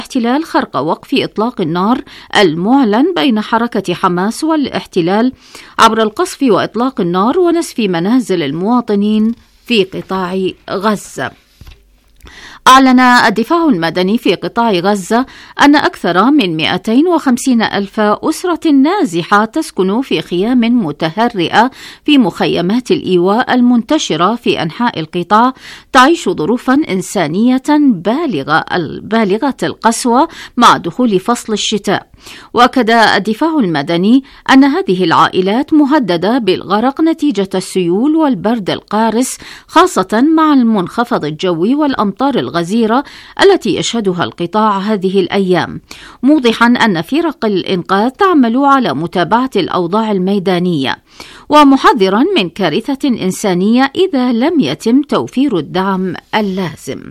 الاحتلال خرق وقف إطلاق النار المعلن بين حركة حماس والاحتلال عبر القصف وإطلاق النار ونسف منازل المواطنين في قطاع غزة. أعلن الدفاع المدني في قطاع غزة أن أكثر من 250 ألف أسرة نازحة تسكن في خيام متهرئة في مخيمات الإيواء المنتشرة في أنحاء القطاع تعيش ظروفا إنسانية بالغة القسوة مع دخول فصل الشتاء. وأكد الدفاع المدني أن هذه العائلات مهددة بالغرق نتيجة السيول والبرد القارس، خاصة مع المنخفض الجوي والأمطار الغزيرة التي يشهدها القطاع هذه الأيام، موضحا أن فرق الإنقاذ تعمل على متابعة الأوضاع الميدانية، ومحذرا من كارثة إنسانية إذا لم يتم توفير الدعم اللازم.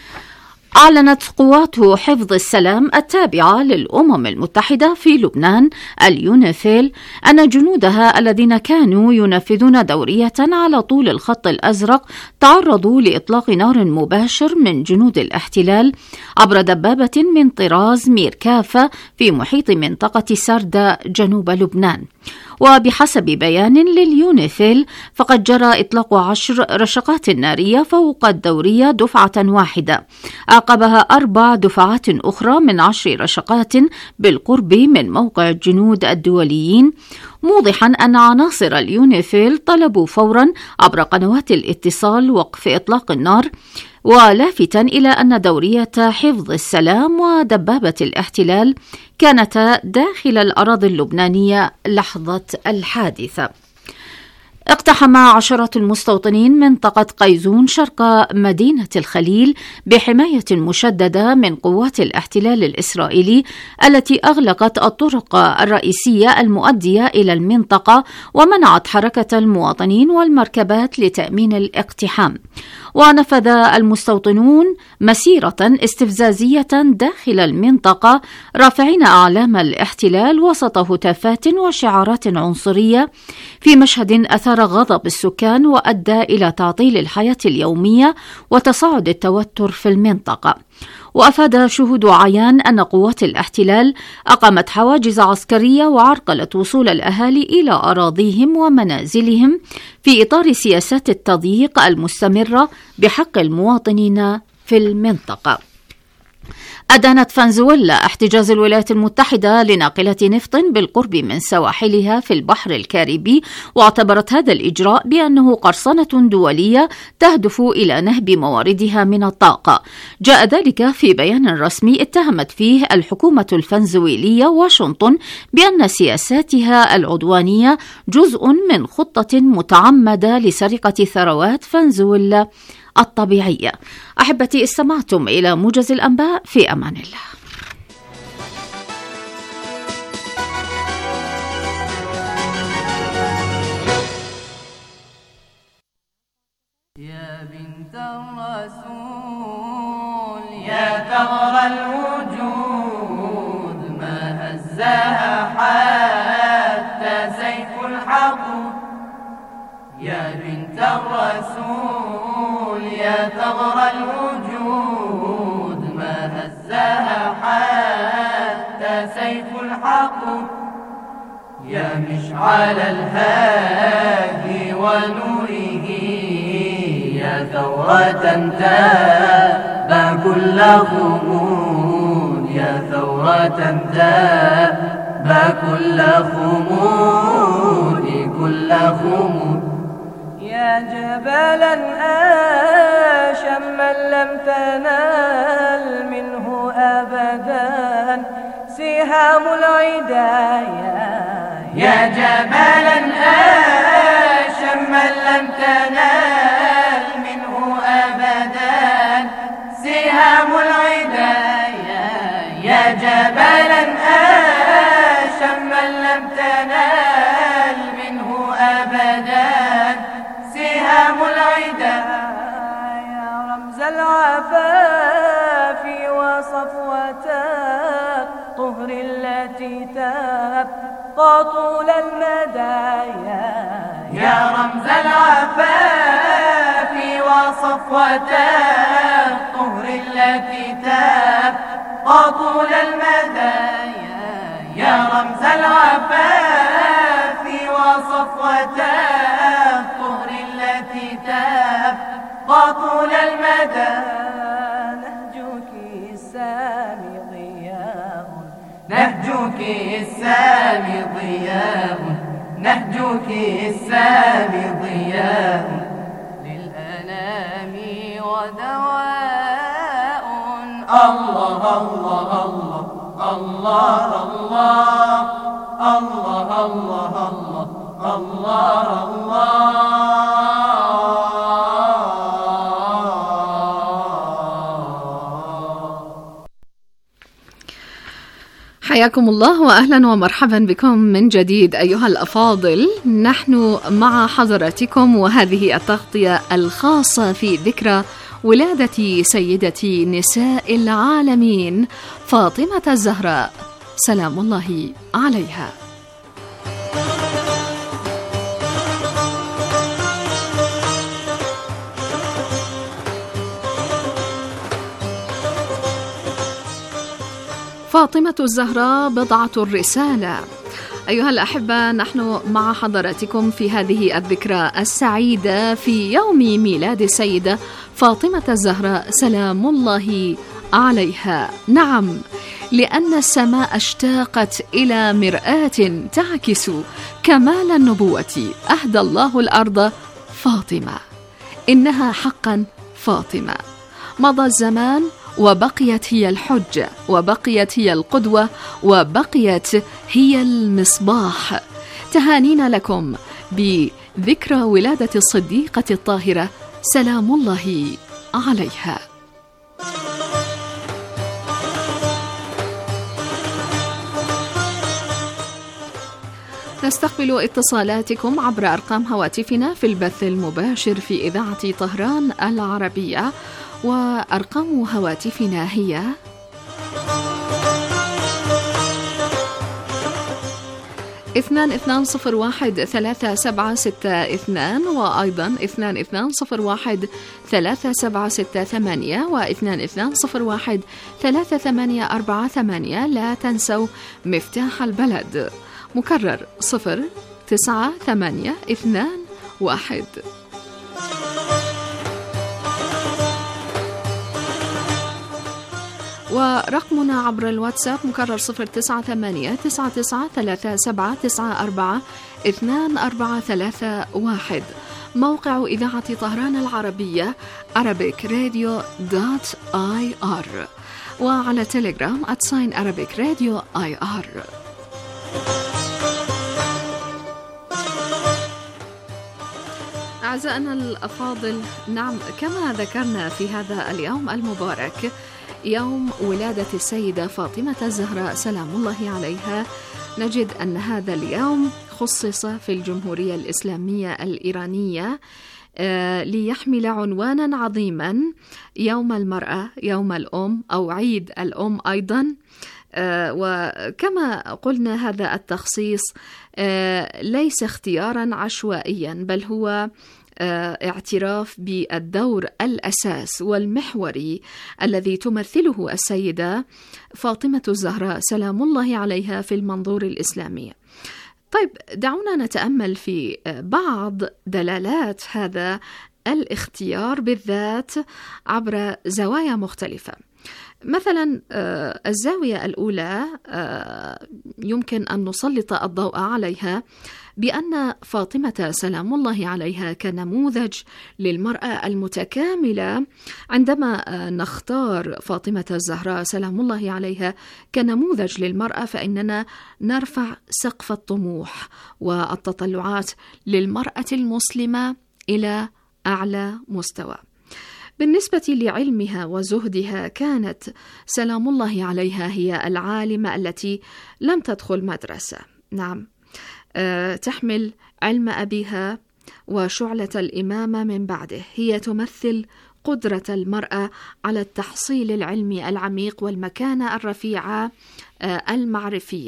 أعلنت قوات حفظ السلام التابعة للأمم المتحدة في لبنان اليونيفيل أن جنودها الذين كانوا ينفذون دورية على طول الخط الأزرق تعرضوا لإطلاق نار مباشر من جنود الاحتلال عبر دبابة من طراز ميركافة في محيط منطقة سردة جنوب لبنان. وبحسب بيان لليونيفيل فقد جرى إطلاق 10 رشقات نارية فوق الدورية دفعة واحدة، عقبها 4 دفعات أخرى من 10 رشقات بالقرب من موقع الجنود الدوليين، موضحا أن عناصر اليونيفيل طلبوا فورا عبر قنوات الاتصال وقف إطلاق النار، ولافتا إلى أن دورية حفظ السلام ودبابة الاحتلال كانتا داخل الأراضي اللبنانية لحظة الحادثة. اقتحم عشرات المستوطنين منطقة قيزون شرق مدينة الخليل بحماية مشددة من قوات الاحتلال الإسرائيلي التي أغلقت الطرق الرئيسية المؤدية إلى المنطقة ومنعت حركة المواطنين والمركبات لتأمين الاقتحام. ونفذ المستوطنون مسيرة استفزازية داخل المنطقة رافعين أعلام الاحتلال وسط هتافات وشعارات عنصرية في مشهد أثار غضب السكان وأدى إلى تعطيل الحياة اليومية وتصاعد التوتر في المنطقة. وأفاد شهود عيان أن قوات الاحتلال أقامت حواجز عسكرية وعرقلت وصول الأهالي إلى أراضيهم ومنازلهم في إطار سياسات التضييق المستمرة بحق المواطنين في المنطقة. أدانت فنزويلا احتجاز الولايات المتحدة لناقلة نفط بالقرب من سواحلها في البحر الكاريبي، واعتبرت هذا الإجراء بأنه قرصنة دولية تهدف إلى نهب مواردها من الطاقة. جاء ذلك في بيان رسمي اتهمت فيه الحكومة الفنزويلية واشنطن بأن سياساتها العدوانية جزء من خطة متعمدة لسرقة ثروات فنزويلا الطبيعية. أحبتي، استمعتم إلى موجز الأنباء، في أمان الله. يا بنت الرسول يا ثغر الوجود ما هزاها حتى سيف الحق. يا بنت الرسول يا ثغر الوجود ما هزاها حتى سيف الحق. يا مشعل الهادي ونوره يا ثورة تابى كل خمود. يا ثورة تابى كل خمود كل خمود. يا جبلا آشم من لم تنال منه أبدا سهام العدايا. يا جبلا آشم من لم تنال منه أبدا سهام العدايا. يا جبلا آشم من لم تنال منه أبدا سهام العدا. يا رمز العفاف وصفوة الطهر التي تبقى طول المدايا. يا رمز العفاف وصفوة الطهر التي تبقى طول المدى يا رمز العفاف وصفوة الطهر التي تبقى طول المدى. نهجك السامي ضياء نهجك السامي ضياء نهجك السامي ضياء للأنام ودواء. الله الله الله الله الله الله الله الله حياكم الله وأهلا ومرحبا بكم من جديد أيها الأفاضل. نحن مع حضراتكم وهذه التغطية الخاصة في ذكرى ولادة سيدة نساء العالمين فاطمة الزهراء سلام الله عليها. فاطمة الزهراء بضعة الرسالة. أيها الأحبة، نحن مع حضراتكم في هذه الذكرى السعيدة في يوم ميلاد السيدة فاطمة الزهراء سلام الله عليها. نعم، لأن السماء اشتاقت إلى مرآة تعكس كمال النبوة أهدى الله الأرض فاطمة. إنها حقا فاطمة. مضى الزمان وبقيت هي الحجة، وبقيت هي القدوة، وبقيت هي المصباح. تهانينا لكم بذكرى ولادة الصديقة الطاهرة سلام الله عليها. نستقبل اتصالاتكم عبر أرقام هواتفنا في البث المباشر في إذاعة طهران العربية، وأرقام هواتفنا هي 22013762 وأيضا 22013768 و22013848. لا تنسوا مفتاح البلد، مكرر 09821. ورقمنا عبر الواتساب مكرر 0983979942431. موقع إذاعة طهران العربية arabicradio.ir، وعلى تيليجرام @arabicradio.ir. أعزائنا الأفاضل، نعم، كما ذكرنا في هذا اليوم المبارك يوم ولادة السيدة فاطمة الزهراء سلام الله عليها، نجد أن هذا اليوم خصص في الجمهورية الإسلامية الإيرانية ليحمل عنوانا عظيما: يوم المرأة، يوم الأم، أو عيد الأم أيضا. وكما قلنا هذا التخصيص ليس اختيارا عشوائيا، بل هو اعتراف بالدور الأساس والمحوري الذي تمثله السيدة فاطمة الزهراء سلام الله عليها في المنظور الإسلامي. طيب، دعونا نتأمل في بعض دلالات هذا الاختيار بالذات عبر زوايا مختلفة. مثلا الزاوية الأولى يمكن أن نسلط الضوء عليها بأن فاطمة سلام الله عليها كنموذج للمرأة المتكاملة. عندما نختار فاطمة الزهراء سلام الله عليها كنموذج للمرأة، فإننا نرفع سقف الطموح والتطلعات للمرأة المسلمة إلى أعلى مستوى. بالنسبة لعلمها وزهدها، كانت سلام الله عليها هي العالمة التي لم تدخل مدرسة. نعم، تحمل علم أبيها وشعلة الإمامة من بعده. هي تمثل قدرة المرأة على التحصيل العلمي العميق والمكانة الرفيعة المعرفية.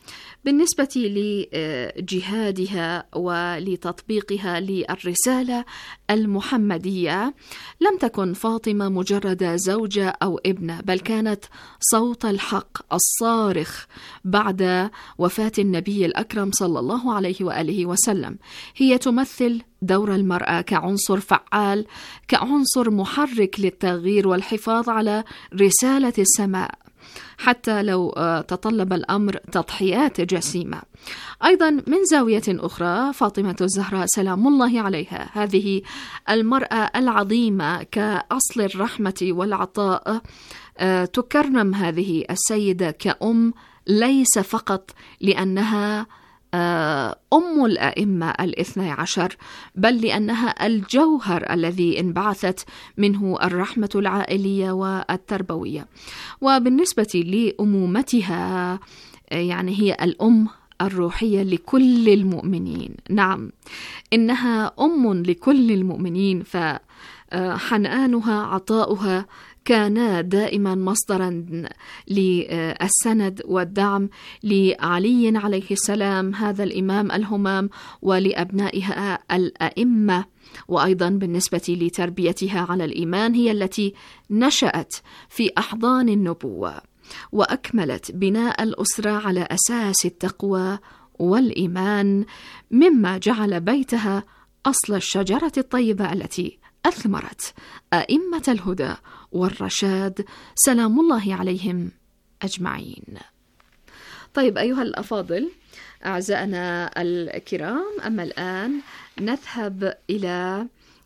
بالنسبة لجهادها ولتطبيقها للرسالة المحمدية، لم تكن فاطمة مجرد زوجة أو ابنة، بل كانت صوت الحق الصارخ بعد وفاة النبي الأكرم صلى الله عليه وآله وسلم. هي تمثل دور المرأة كعنصر فعال، كعنصر محرك للتغيير والحفاظ على رسالة السماء، حتى لو تطلب الأمر تضحيات جسيمة. أيضا من زاوية أخرى، فاطمة الزهراء سلام الله عليها، هذه المرأة العظيمة كأصل الرحمة والعطاء، تكرم هذه السيدة كأم، ليس فقط لأنها أم الأئمة الاثني عشر، بل لأنها الجوهر الذي انبعثت منه الرحمة العائلية والتربوية. وبالنسبة لأمومتها، يعني هي الأم الروحية لكل المؤمنين. نعم، إنها أم لكل المؤمنين، فحنانها عطاؤها كان دائما مصدرا للسند والدعم لعلي عليه السلام، هذا الإمام الهمام، ولأبنائها الأئمة. وأيضا بالنسبة لتربيتها على الإيمان، هي التي نشأت في أحضان النبوة وأكملت بناء الأسرة على أساس التقوى والإيمان، مما جعل بيتها أصل الشجرة الطيبة التي أثمرت أئمة الهدى والرشاد سلام الله عليهم أجمعين. طيب أيها الأفاضل، أعزائنا الكرام، أما الآن نذهب إلى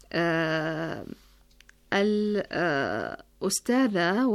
الأستاذة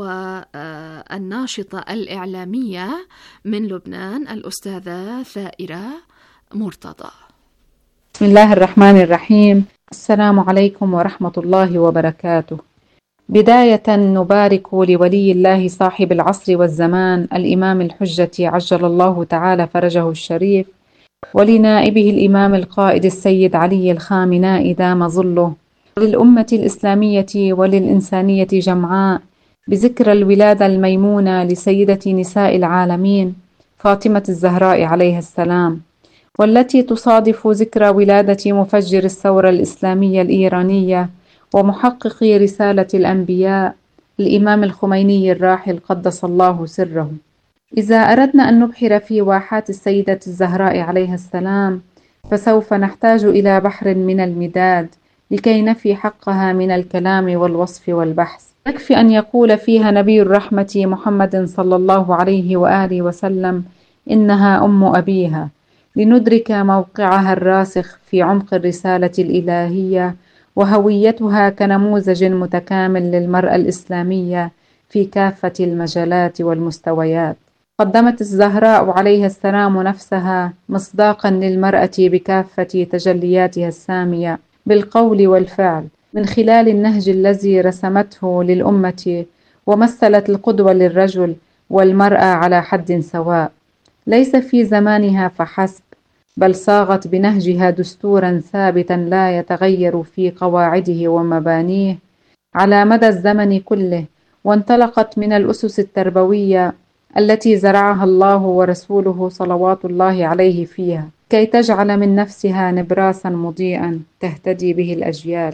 والناشطة الإعلامية من لبنان، الأستاذة ثائرة مرتضى. بسم الله الرحمن الرحيم. السلام عليكم ورحمة الله وبركاته. بداية نبارك لولي الله صاحب العصر والزمان الإمام الحجة عجل الله تعالى فرجه الشريف، ولنائبه الإمام القائد السيد علي الخامنائي دام ظله، وللأمة الإسلامية وللإنسانية جمعاء، بذكر الولادة الميمونة لسيدة نساء العالمين فاطمة الزهراء عليها السلام، والتي تصادف ذكرى ولادة مفجر الثورة الإسلامية الإيرانية ومحقق رسالة الأنبياء الإمام الخميني الراحل قدس الله سره. إذا أردنا أن نبحر في واحات السيدة الزهراء عليها السلام، فسوف نحتاج إلى بحر من المداد لكي نفي حقها من الكلام والوصف والبحث. يكفي أن يقول فيها نبي الرحمة محمد صلى الله عليه وآله وسلم إنها أم أبيها، لندرك موقعها الراسخ في عمق الرسالة الإلهية وهويتها كنموذج متكامل للمرأة الإسلامية في كافة المجالات والمستويات. قدمت الزهراء عليها السلام نفسها مصداقا للمرأة بكافة تجلياتها السامية بالقول والفعل، من خلال النهج الذي رسمته للأمة، ومثلت القدوة للرجل والمرأة على حد سواء، ليس في زمانها فحسب، بل صاغت بنهجها دستورا ثابتا لا يتغير في قواعده ومبانيه على مدى الزمن كله، وانطلقت من الأسس التربوية التي زرعها الله ورسوله صلوات الله عليه فيها، كي تجعل من نفسها نبراسا مضيئا تهتدي به الأجيال.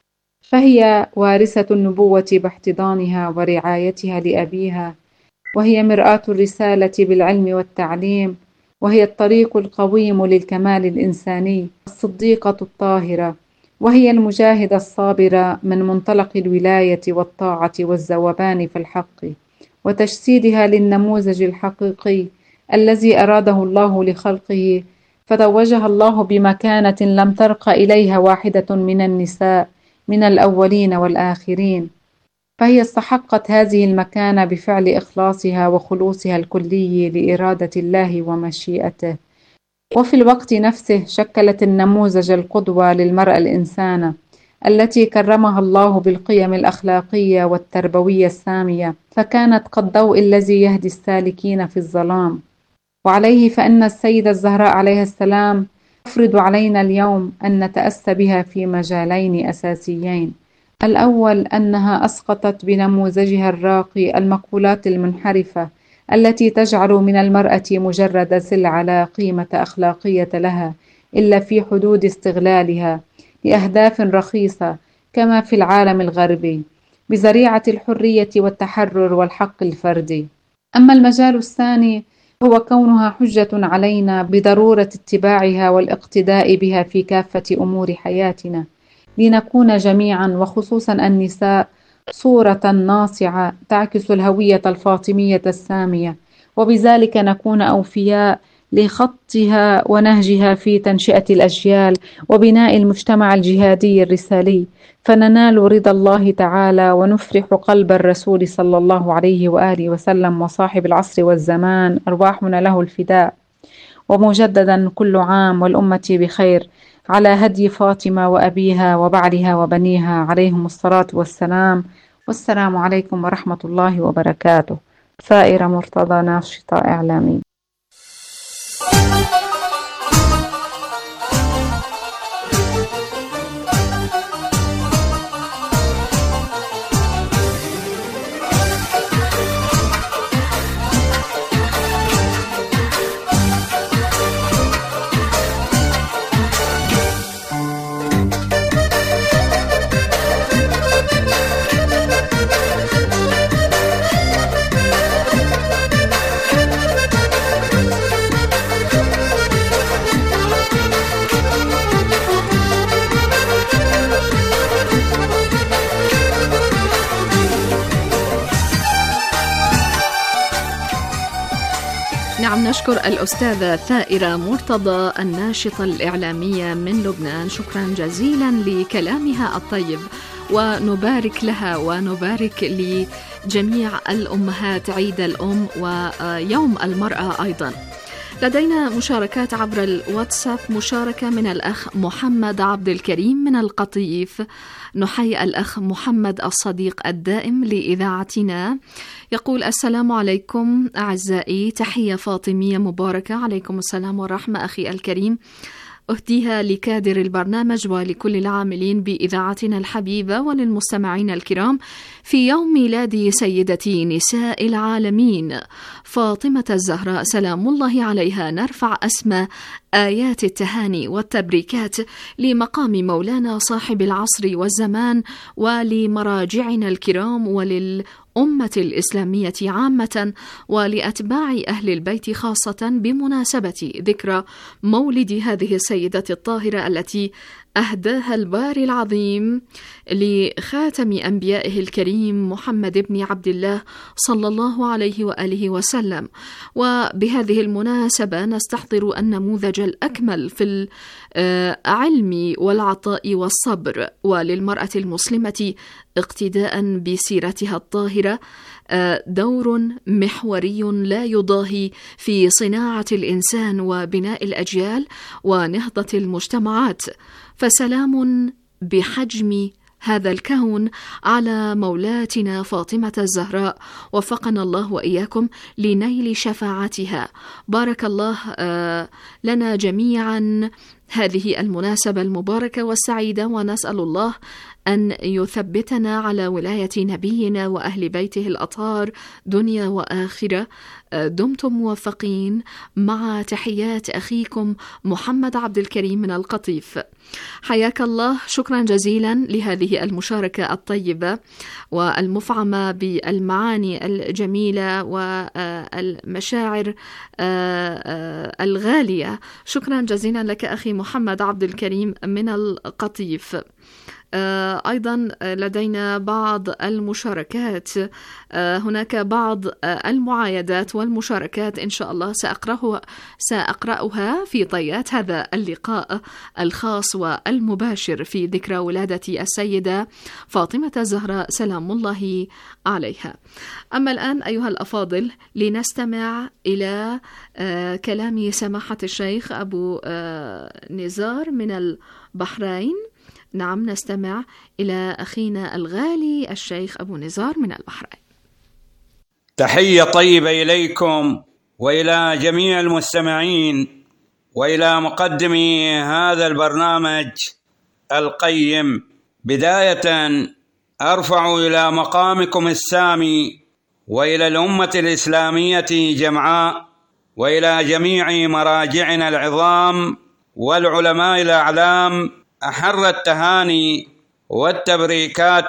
فهي وارثة النبوة باحتضانها ورعايتها لأبيها، وهي مرآة الرسالة بالعلم والتعليم، وهي الطريق القويم للكمال الإنساني، الصديقة الطاهرة، وهي المجاهدة الصابرة من منطلق الولاية والطاعة والذوبان في الحق، وتجسيدها للنموذج الحقيقي الذي أراده الله لخلقه، فتوجها الله بمكانة لم ترق إليها واحدة من النساء من الأولين والآخرين، فهي استحقت هذه المكانة بفعل إخلاصها وخلوصها الكلي لإرادة الله ومشيئته، وفي الوقت نفسه شكلت النموذج القدوة للمرأة الإنسانة التي كرمها الله بالقيم الأخلاقية والتربوية السامية، فكانت كالضوء الذي يهدي السالكين في الظلام. وعليه فإن السيدة الزهراء عليها السلام تفرض علينا اليوم أن نتأسى بها في مجالين أساسيين. الأول أنها أسقطت بنموذجها الراقي المقولات المنحرفة التي تجعل من المرأة مجرد سلعة لا قيمة أخلاقية لها إلا في حدود استغلالها لأهداف رخيصة كما في العالم الغربي بذريعة الحرية والتحرر والحق الفردي. أما المجال الثاني هو كونها حجة علينا بضرورة اتباعها والاقتداء بها في كافة أمور حياتنا لنكون جميعا وخصوصا النساء صورة ناصعة تعكس الهوية الفاطمية السامية، وبذلك نكون أوفياء لخطها ونهجها في تنشئة الأجيال وبناء المجتمع الجهادي الرسالي، فننال رضا الله تعالى ونفرح قلب الرسول صلى الله عليه وآله وسلم وصاحب العصر والزمان، أرواحنا له الفداء. ومجددا كل عام والأمة بخير على هدي فاطمة وأبيها وبعلها وبنيها عليهم الصلاة والسلام. والسلام عليكم ورحمة الله وبركاته. ثائرة مرتضى، ناشطة إعلامية. نعم، نشكر الأستاذة ثائرة مرتضى الناشطة الإعلامية من لبنان، شكرا جزيلا لكلامها الطيب، ونبارك لها ونبارك لجميع الأمهات عيد الأم ويوم المرأة أيضا. لدينا مشاركات عبر الواتساب، مشاركة من الأخ محمد عبد الكريم من القطيف. نحيي الأخ محمد الصديق الدائم لإذاعتنا، يقول: السلام عليكم أعزائي، تحية فاطمية مباركة. عليكم السلام والرحمة أخي الكريم، أهديها لكادر البرنامج ولكل العاملين بإذاعتنا الحبيبة وللمستمعين الكرام في يوم ميلاد سيدتي نساء العالمين فاطمة الزهراء سلام الله عليها. نرفع أسمى آيات التهاني والتبريكات لمقام مولانا صاحب العصر والزمان ولمراجعنا الكرام وللأمة الإسلامية عامة ولأتباع أهل البيت خاصة بمناسبة ذكرى مولد هذه السيدة الطاهرة التي أهداها الباري العظيم لخاتم أنبيائه الكريم محمد بن عبد الله صلى الله عليه وآله وسلم. وبهذه المناسبة نستحضر النموذج الأكمل في العلم والعطاء والصبر، وللمرأة المسلمة اقتداء بسيرتها الطاهرة دور محوري لا يضاهي في صناعة الإنسان وبناء الأجيال ونهضة المجتمعات. فسلام بحجم هذا الكون على مولاتنا فاطمة الزهراء، وفقنا الله وإياكم لنيل شفاعتها. بارك الله لنا جميعا هذه المناسبة المباركة والسعيدة، ونسأل الله أن يثبتنا على ولاية نبينا وأهل بيته الأطهار دنيا وآخرة. دمتم موفقين، مع تحيات أخيكم محمد عبد الكريم من القطيف. حياك الله، شكرا جزيلا لهذه المشاركة الطيبة والمفعمة بالمعاني الجميلة والمشاعر الغالية. شكرا جزيلا لك أخي محمد عبد الكريم من القطيف. أيضا لدينا بعض المشاركات، هناك بعض المعايدات والمشاركات إن شاء الله سأقرأها في طيات هذا اللقاء الخاص والمباشر في ذكرى ولادة السيدة فاطمة الزهراء سلام الله عليها. أما الآن أيها الأفاضل لنستمع إلى كلام سماحة الشيخ أبو نزار من البحرين. نعم، نستمع إلى أخينا الغالي الشيخ أبو نزار من البحرين. تحية طيبة إليكم وإلى جميع المستمعين وإلى مقدمي هذا البرنامج القيم. بداية أرفع إلى مقامكم السامي وإلى الأمة الإسلامية جمعاء، وإلى جميع مراجعنا العظام والعلماء الأعلام أحر التهاني والتبريكات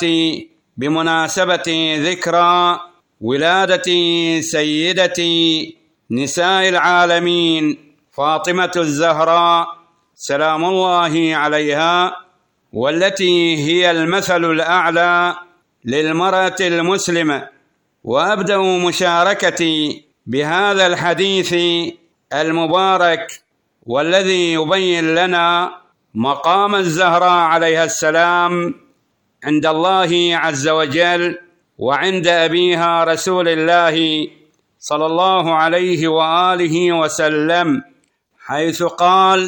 بمناسبة ذكرى ولادة سيدة نساء العالمين فاطمة الزهراء سلام الله عليها، والتي هي المثل الأعلى للمرأة المسلمة. وأبدأ مشاركتي بهذا الحديث المبارك والذي يبين لنا مقام الزهراء عليها السلام عند الله عز وجل وعند أبيها رسول الله صلى الله عليه وآله وسلم، حيث قال: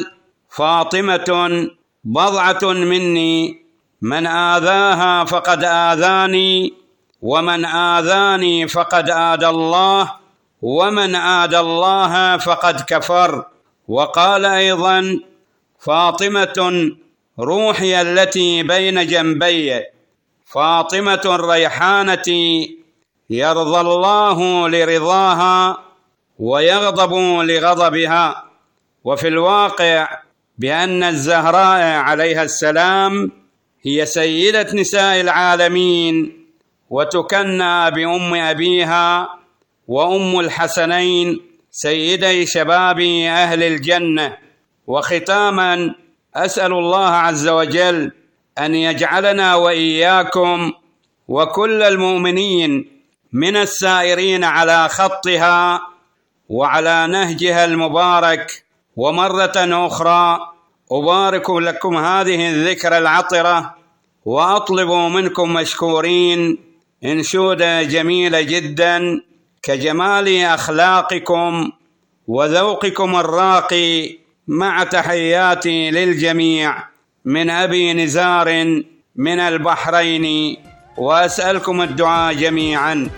فاطمة بضعة مني، من آذاها فقد آذاني، ومن آذاني فقد آذى الله، ومن آذى الله فقد كفر. وقال أيضا: فاطمة روحي التي بين جنبي، فاطمة الريحانة يرضى الله لرضاها ويغضب لغضبها. وفي الواقع بأن الزهراء عليها السلام هي سيدة نساء العالمين، وتكنى بأم أبيها وأم الحسنين سيدي شباب أهل الجنة. وختاما أسأل الله عز وجل أن يجعلنا وإياكم وكل المؤمنين من السائرين على خطها وعلى نهجها المبارك. ومرة أخرى أبارك لكم هذه الذكرى العطرة، وأطلب منكم مشكورين انشودة جميلة جدا كجمال أخلاقكم وذوقكم الراقي، مع تحياتي للجميع من أبي نزار من البحرين، وأسألكم الدعاء جميعا.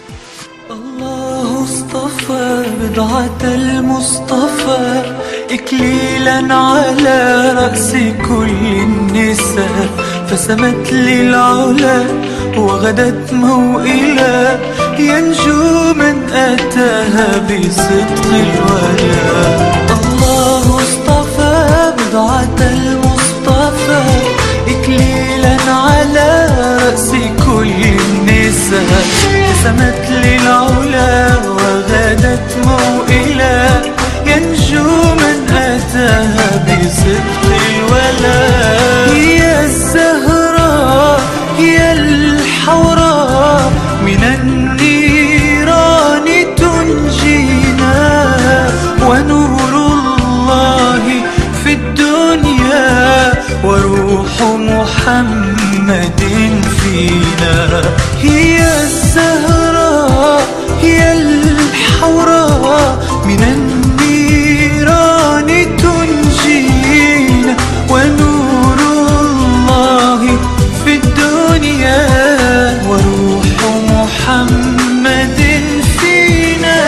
الله اصطفى بضعة المصطفى إكليلا على رأس كل النساء، فسمت للعلا وغدت موئلا، ينجو من أتاها بصدق الولاء. الله اصطفى بضعة المصطفى إكليلا على رأس كل النساء، فسمت للعلا وغدت موئلا، ينجو من أتاها بصدق الولاء. هي الزهراء هي الحوراء من النيران تنجينا، ونور الله في الدنيا وروح محمد فينا. هي الزهراء هي الحوراء من النيران تنجينا، ونور الله في الدنيا وروح محمد فينا.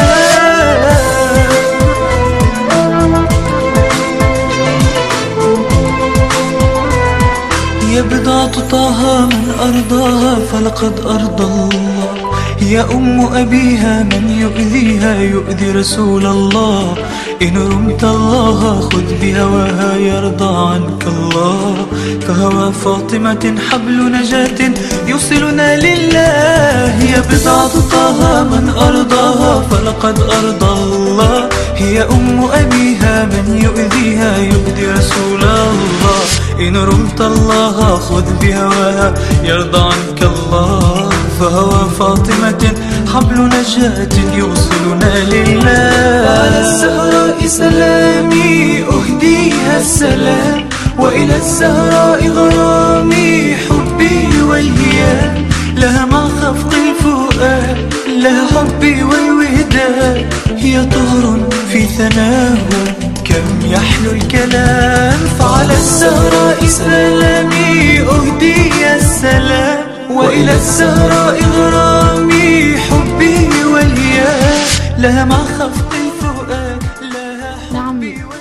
يا بضعة طه من أرضاها فلقد أرضى الله، يا أم أبيها من يؤذيها يؤذي رسول الله، إن رمت الله خذ بهواها يرضى عنك الله، فهوى فاطمة حبل نجاة يوصلنا لله. هي بضعة طه من أرضاها فلقد أرضى الله، هي أم أبيها من يؤذيها يؤذي رسول الله، إن رمت الله خذ بهواها يرضى عنك الله، فهوى فاطمة حبل نجاة يوصلنا لله. وعلى الزهراء سلامي أهديها السلام، وإلى الزهراء غرامي حبي والهيام، لها مع خفق الفؤاد لها حبي والوداد، هي طهر في ثناه كم يحلو الكلام. فعلى الزهراء سلامي أهدي السلام، وإلى الزهراء غرامي حبي والهيام، لها مع خفق الفؤاد لها حبي والوداد.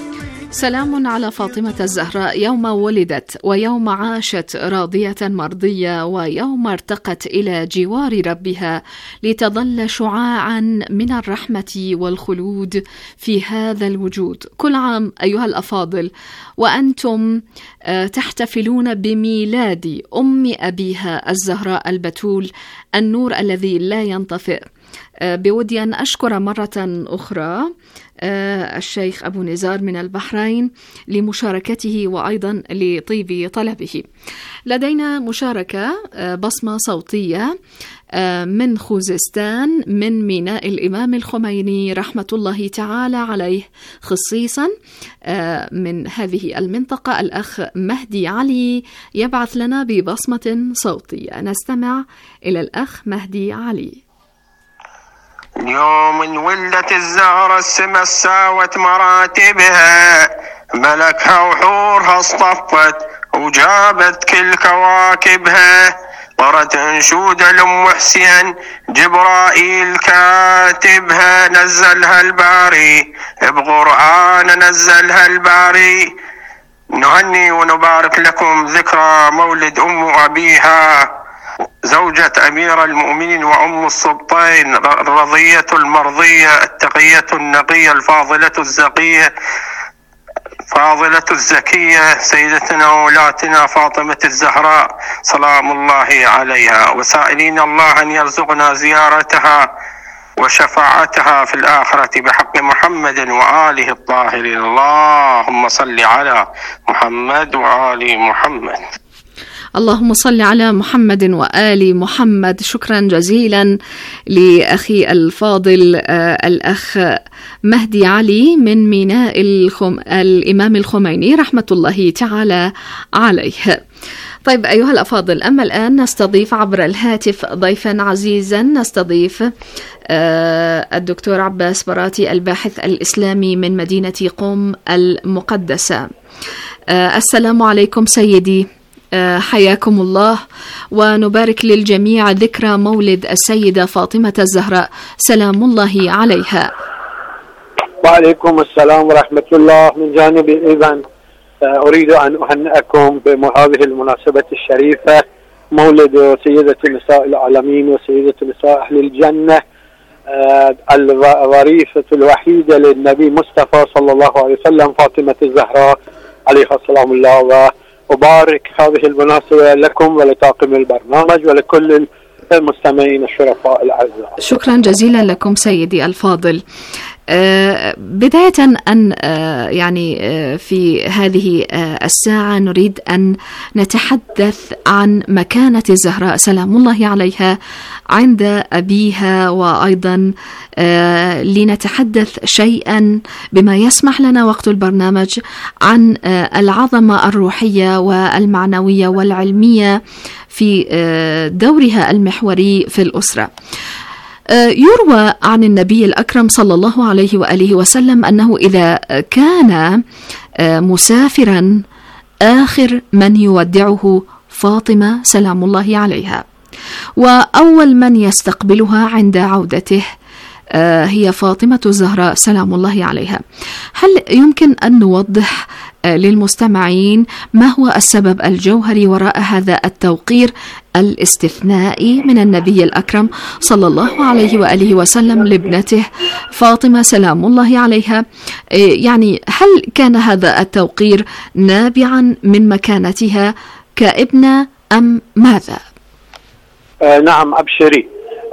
سلام على فاطمة الزهراء يوم ولدت ويوم عاشت راضية مرضية ويوم ارتقت إلى جوار ربها لتظل شعاعا من الرحمة والخلود في هذا الوجود. كل عام أيها الأفاضل وأنتم تحتفلون بميلاد أم أبيها الزهراء البتول النور الذي لا ينطفئ. بودي أن أشكر مرة أخرى الشيخ أبو نزار من البحرين لمشاركته وأيضا لطيب طلبه. لدينا مشاركة بصمة صوتية من خوزستان من ميناء الإمام الخميني رحمة الله تعالى عليه، خصيصا من هذه المنطقة الأخ مهدي علي يبعث لنا ببصمة صوتية. نستمع إلى الأخ مهدي علي. يوم ولدت الزهرة السما ساوت مراتبها، ملكها وحورها اصطفت وجابت كل كواكبها، طرت انشود الام حسين جبرائيل كاتبها، نزلها الباري بقرآن نزلها الباري. نهني ونبارك لكم ذكرى مولد ام ابيها زوجة أمير المؤمنين وأم السبطين، الرضية المرضية التقية النقية الفاضلة الزكية سيدتنا وولاتنا فاطمة الزهراء سلام الله عليها، وسائلين الله أن يرزقنا زيارتها وشفاعتها في الآخرة بحق محمد وآله الطاهرين. اللهم صل على محمد وآل محمد. اللهم صل على محمد وآل محمد. شكرا جزيلا لأخي الفاضل الأخ مهدي علي من ميناء الإمام الخميني رحمة الله تعالى عليه. طيب أيها الأفاضل، أما الآن نستضيف عبر الهاتف ضيفا عزيزا، نستضيف الدكتور عباس براتي الباحث الإسلامي من مدينة قم المقدسة. السلام عليكم سيدي، حياكم الله، ونبارك للجميع ذكرى مولد السيدة فاطمة الزهراء سلام الله عليها. وعليكم السلام ورحمة الله. من جانبي أيضا أريد أن أهنئكم بهذه المناسبة الشريفة، مولد سيدة نساء العالمين وسيدة نساء أهل الجنة، الوريثة الوحيدة للنبي مصطفى صلى الله عليه وسلم فاطمة الزهراء عليها السلام الله. وأبارك هذه المناسبة لكم ولطاقم البرنامج ولكل المستمعين الشرفاء الأعزاء. شكرا جزيلا لكم سيدي الفاضل. بداية أن يعني في هذه الساعة نريد أن نتحدث عن مكانة الزهراء سلام الله عليها عند أبيها، وأيضا لنتحدث شيئا بما يسمح لنا وقت البرنامج عن العظمة الروحية والمعنوية والعلمية في دورها المحوري في الأسرة. يروى عن النبي الأكرم صلى الله عليه وآله وسلم أنه إذا كان مسافرا آخر من يودعه فاطمة سلام الله عليها، وأول من يستقبلها عند عودته هي فاطمة الزهراء سلام الله عليها. هل يمكن أن نوضح للمستمعين ما هو السبب الجوهري وراء هذا التوقير الاستثنائي من النبي الأكرم صلى الله عليه وآله وسلم لابنته فاطمة سلام الله عليها؟ يعني هل كان هذا التوقير نابعا من مكانتها كابنة أم ماذا؟ نعم أبشري.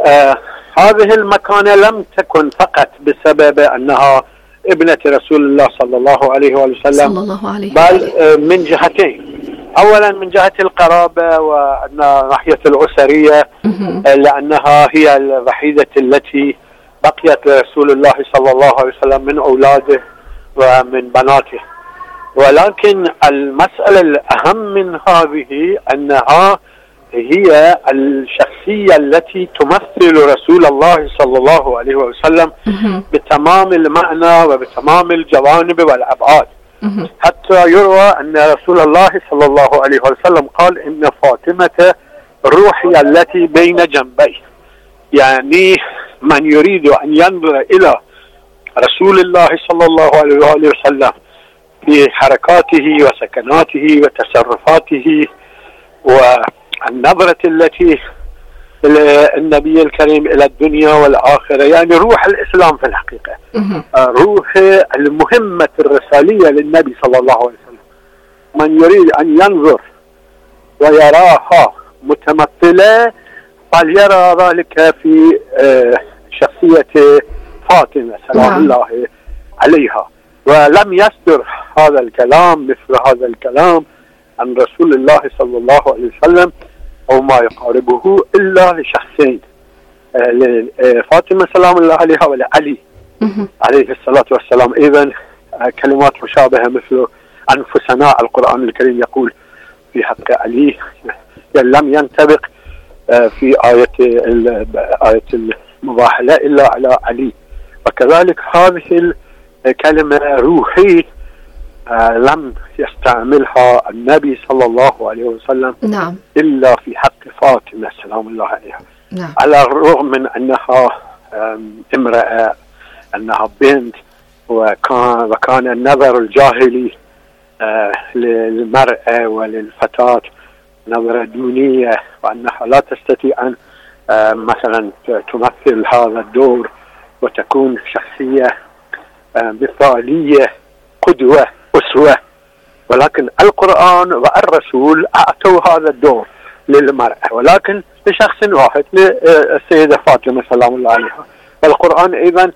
هذه المكانة لم تكن فقط بسبب أنها ابنة رسول الله صلى الله عليه وسلم، بل من جهتين. أولا من جهة القرابة والناحية الأسرية، لأنها هي الوحيدة التي بقيت لرسول الله صلى الله عليه وسلم من أولاده ومن بناته. ولكن المسألة الأهم من هذه أنها هي الشخصية التي تمثل رسول الله صلى الله عليه وسلم بتمام المعنى وبتمام الجوانب والأبعاد. حتى يروى أن رسول الله صلى الله عليه وسلم قال إن فاطمة روحي التي بين جنبي، يعني من يريد أن ينظر إلى رسول الله صلى الله عليه وسلم في حركاته وسكناته وتصرفاته والنظرة التي النبي الكريم إلى الدنيا والآخرة، يعني روح الإسلام في الحقيقة، روح المهمة الرسالية للنبي صلى الله عليه وسلم. من يريد أن ينظر ويراها متمثلة فليرى ذلك في شخصية فاطمة سلام الله عليها. ولم يصدر هذا الكلام مثل هذا الكلام عن رسول الله صلى الله عليه وسلم أو ما يقاربه إلا لشخصين، لفاطمة سلام الله عليها ولعلي عليه الصلاة والسلام. إذن كلمات مشابهة مثل أنفسنا القرآن الكريم يقول في حق علي لم ينطبق في آية المباحلة إلا على علي. وكذلك هذه الكلمة روحي لم يستعملها النبي صلى الله عليه وسلم إلا في حق فاطمة سلام الله عليها. على الرغم من أنها امرأة، أنها بنت، وكان النظر الجاهلي للمرأة وللفتاة نظرة دونية، وأنها لا تستطيع أن مثلا تمثل هذا الدور وتكون شخصية مثالية قدوة أسوة. ولكن القرآن والرسول أعطوا هذا الدور للمرأة، ولكن لشخص واحد، للسيدة فاطمة سلام الله عليها. والقرآن أيضا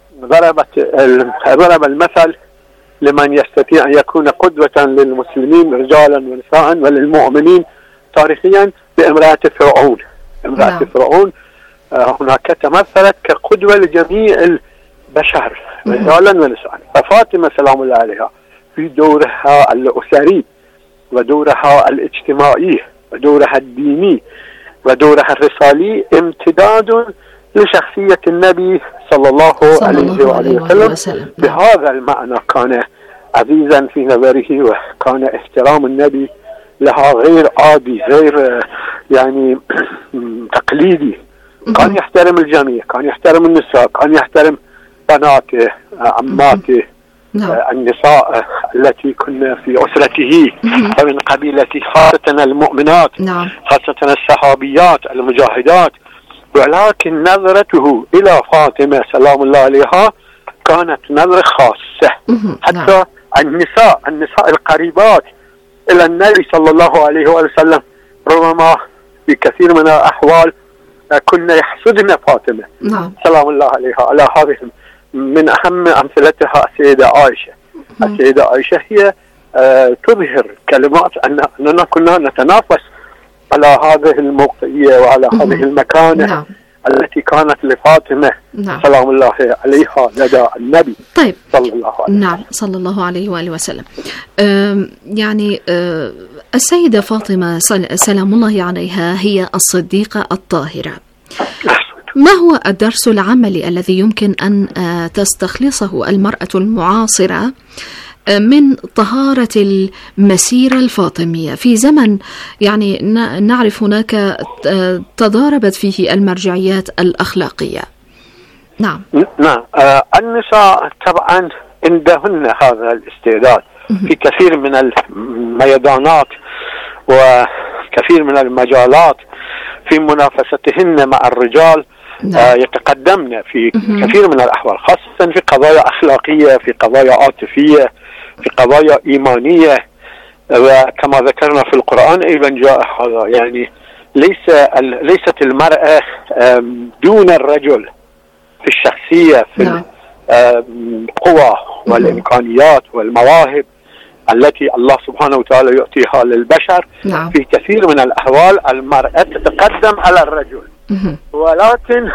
ضرب المثل لمن يستطيع أن يكون قدوة للمسلمين رجالا ونساء وللمؤمنين تاريخيا بامرأة فرعون. امرأة فرعون هناك تمثلت كقدوة لجميع البشر رجالا ونساء. ففاطمة سلام الله عليها في دورها الأسري ودورها الاجتماعي ودورها الديني ودورها الرسالي امتداد لشخصية النبي صلى الله عليه وسلم. بهذا المعنى كان عزيزا في نظره، وكان احترام النبي لها غير عادي، غير يعني تقليدي. كان يحترم الجميع، كان يحترم النساء، كان يحترم بناته، عماته، النساء التي كنا في أسرته ومن قبيلته، خاصة المؤمنات، خاصة الصحابيات المجاهدات. ولكن نظرته إلى فاطمة سلام الله عليها كانت نظرة خاصة. حتى النساء القريبات إلى النبي صلى الله عليه وسلم ربما في كثير من الأحوال كنا يحسدن فاطمة سلام الله عليها على هذه. من أهم أمثلتها السيدة عائشة. السيدة عائشة هي تظهر كلمات أننا كنا نتنافس على هذه الموقعية وعلى هذه المكانة التي كانت لفاطمة سلام الله عليها لدى النبي صلى الله عليه وسلم. صلى الله عليه وآله وسلم. يعني السيدة فاطمة سلام الله عليها هي الصديقة الطاهرة. ما هو الدرس العملي الذي يمكن أن تستخلصه المرأة المعاصرة من طهارة المسيرة الفاطمية في زمن يعني نعرف هناك تضاربت فيه المرجعيات الأخلاقية؟ نعم. النساء طبعا عندهن هذا الاستعداد في كثير من الميدانات وكثير من المجالات في منافستهن مع الرجال. يتقدمن في كثير من الأحوال، خاصة في قضايا أخلاقية، في قضايا عاطفية، في قضايا إيمانية. وكما ذكرنا في القرآن أيضا جاء هذا، يعني ليست المرأة دون الرجل في الشخصية، في القوى والإمكانيات والمواهب التي الله سبحانه وتعالى يعطيها للبشر. في كثير من الأحوال المرأة تتقدم على الرجل، ولكن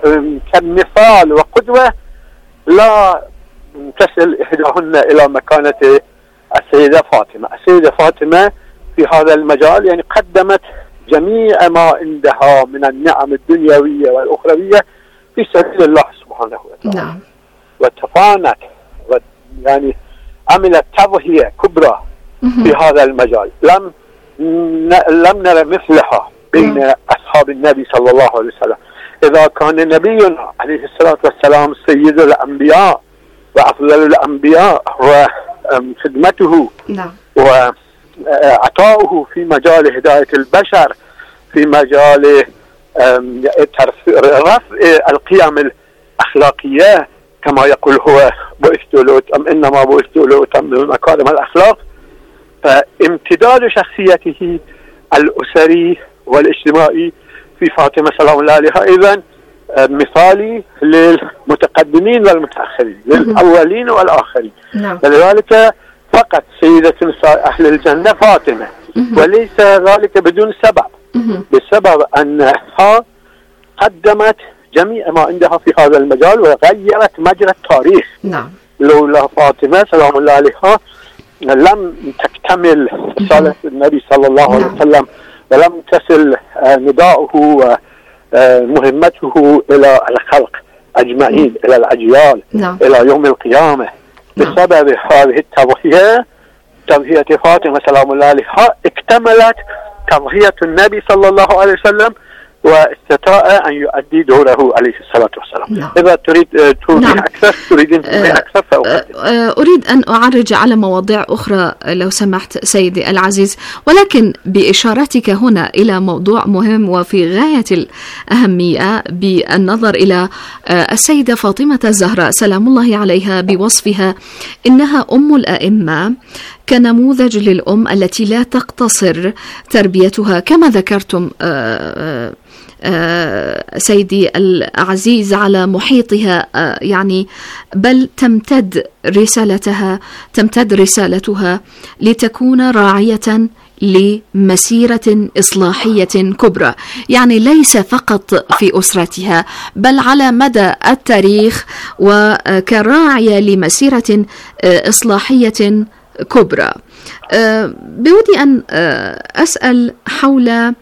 كمثال وقدوة لا تصل إحداهن إلى مكانة السيدة فاطمة. السيدة فاطمة في هذا المجال يعني قدمت جميع ما عندها من النعم الدنيوية والأخروية في سبيل الله سبحانه وتعالى. وتفانت يعني عملت تضحية كبرى في هذا المجال لم نرى مثلها بين أصحاب النبي صلى الله عليه وسلم. إذا كان نبينا عليه الصلاة والسلام سيد الأنبياء وأفضل الأنبياء خدمته وعطاؤه في مجال هداية البشر، في مجال رفع القيم الأخلاقية، كما يقول هو إنما بعثت لأتمم مكارم الأخلاق. فامتداد شخصيته الأسري والاجتماعي في فاطمة سلام الله عليها إذن مثالي للمتقدمين والمتأخرين، للأولين والآخرين. لذلك فقط سيدة نساء أهل الجنة فاطمة، وليس ذلك بدون سبب، بسبب أنها قدمت جميع ما عندها في هذا المجال وغيرت مجرى التاريخ. لولا فاطمة سلام الله عليها لم تكتمل رسالة النبي صلى الله عليه وسلم، ولم تصل نداؤه ومهمته إلى الخلق أجمعين، إلى الأجيال، إلى يوم القيامة. بسبب هذه التضحية، تضحية فاطمة سلام الله عليها، اكتملت تضحية النبي صلى الله عليه وسلم واستطاع أن يؤدي دوره عليه الصلاة والسلام. إذا تريد توضيح أكثر، تريدين توضيح أكثر فأقدم. أريد أن أعرج على مواضيع أخرى لو سمحت سيدي العزيز، ولكن بإشارتك هنا إلى موضوع مهم وفي غاية الأهمية بالنظر إلى السيدة فاطمة الزهراء سلام الله عليها بوصفها إنها أم الأئمة، كنموذج للأم التي لا تقتصر تربيتها كما ذكرتم سيدي العزيز على محيطها، يعني بل تمتد رسالتها لتكون راعية لمسيرة إصلاحية كبرى، يعني ليس فقط في أسرتها بل على مدى التاريخ، وكراعية لمسيرة إصلاحية كبرى. بودي أن أسأل حول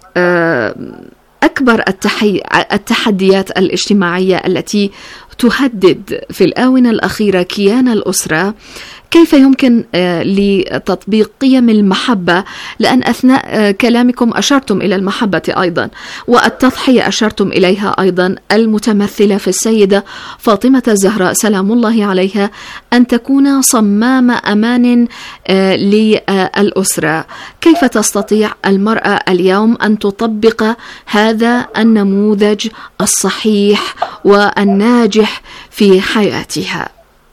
أكبر التحديات الاجتماعية التي تهدد في الآونة الأخيرة كيان الأسرة. كيف يمكن لتطبيق قيم المحبة؟ لأن أثناء كلامكم أشرتم إلى المحبة أيضا، والتضحية أشرتم إليها أيضا، المتمثلة في السيدة فاطمة الزهراء سلام الله عليها، أن تكون صمام أمان للأسرة. كيف تستطيع المرأة اليوم أن تطبق هذا النموذج الصحيح والناجح في حياتها؟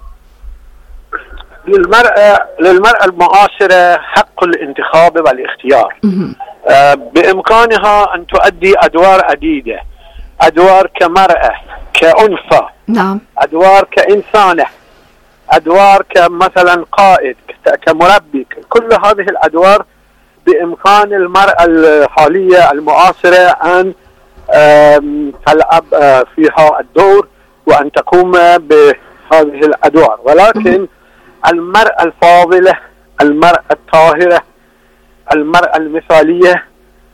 للمرأة المعاصرة حق الانتخاب والاختيار. بإمكانها أن تؤدي أدوار عديدة، أدوار كمرأة، كأنثى، أدوار كإنسانة، أدوار كمثلا قائد، كمربي. كل هذه الأدوار بإمكان المرأة الحالية المعاصرة أن تلعب فيها الدور وأن تقوم بهذه الأدوار. ولكن المرأة الفاضلة، المرأة الطاهرة، المرأة المثالية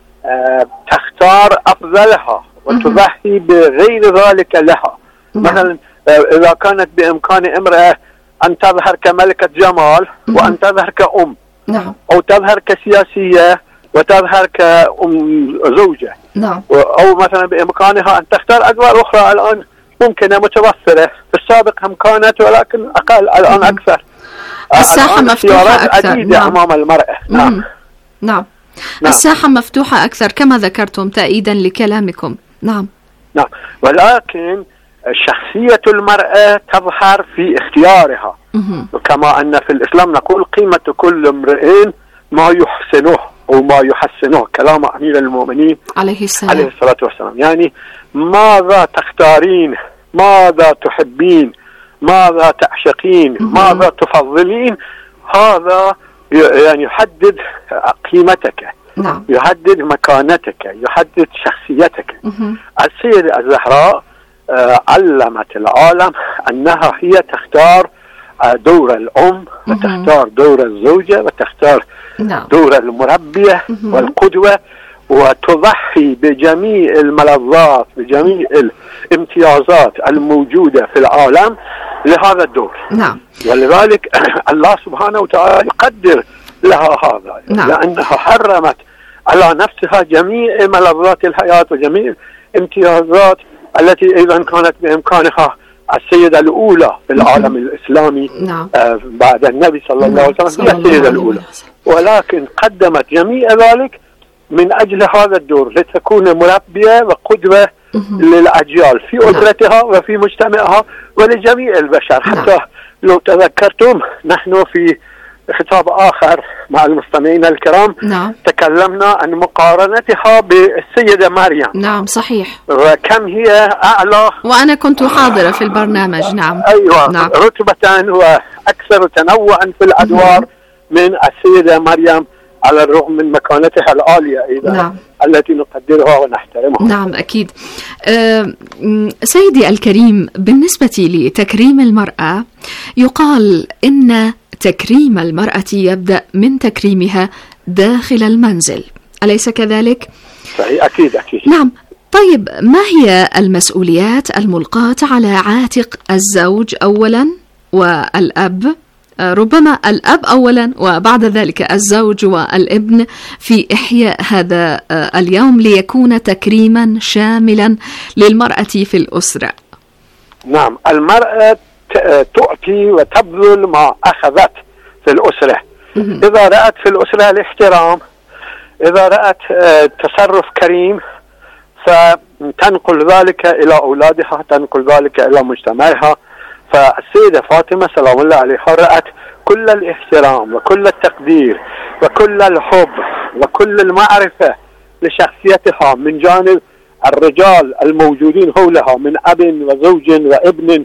تختار أفضلها وتضحي بغير ذلك لها. مثلا إذا كانت بإمكان امرأة أن تظهر كملكة جمال وأن تظهر كأم، أو تظهر كسياسية وتظهر كأم زوجة، أو مثلا بإمكانها أن تختار أدوار أخرى الآن ممكنة متوفرة. في السابق هم كانت ولكن أقل، الآن أكثر. الساحة مفتوحة أكثر أمام المرأة. نعم. الساحة مفتوحة أكثر كما ذكرتم تأييدا لكلامكم. نعم. ولكن شخصية المرأة تظهر في اختيارها، كما أن في الإسلام نقول قيمة كل امرئ ما يحسنه أو ما يحسنه، كلام أمير المؤمنين عليه الصلاة والسلام. يعني ماذا تختارين، ماذا تحبين، ماذا تعشقين، ماذا تفضلين، هذا يعني يحدد قيمتك، يحدد مكانتك، يحدد شخصيتك. السيدة الزهراء علمت العالم أنها هي تختار دور الأم، وتختار دور الزوجة، وتختار دور المربية والقدوة، وتضحي بجميع الملذات، بجميع الامتيازات الموجودة في العالم لهذا الدور. ولذلك الله سبحانه وتعالى يقدر لها هذا، لأنها حرمت على نفسها جميع ملذات الحياة وجميع الامتيازات التي أيضا كانت بإمكانها السيدة الأولى في العالم الإسلامي. نعم. بعد النبي صلى الله عليه وسلم هي السيدة الأولى، ولكن قدمت جميع ذلك من أجل هذا الدور، لتكون مربية وقدوة للأجيال في أسرتها وفي مجتمعها ولجميع البشر. حتى لو تذكرتم نحن في خطاب آخر مع المستمعين الكرام تكلمنا عن مقارنتها بالسيدة مريم. نعم صحيح. وكم هي أعلى، وأنا كنت حاضرة في البرنامج. نعم. أيوة. نعم. رتبة وأكثر تنوعا في الأدوار من السيدة مريم، على الرغم من مكانتها العالية أيضا التي نقدرها ونحترمها. نعم أكيد. سيدي الكريم، بالنسبة لتكريم المرأة يقال إن تكريم المرأة يبدأ من تكريمها داخل المنزل، أليس كذلك؟ صحيح. أكيد أكيد. نعم. طيب، ما هي المسؤوليات الملقاة على عاتق الزوج أولا والأب، ربما الأب أولا وبعد ذلك الزوج والابن، في إحياء هذا اليوم ليكون تكريما شاملا للمرأة في الأسرة؟ نعم، المرأة تؤتي وتبذل ما أخذت في الأسرة. إذا رأت في الأسرة الاحترام، إذا رأت تصرف كريم، فتنقل ذلك إلى أولادها، تنقل ذلك إلى مجتمعها. فالسيدة فاطمة سلام الله عليها رأت كل الاحترام وكل التقدير وكل الحب وكل المعرفة لشخصيتها من جانب الرجال الموجودين حولها من أب وزوج وابن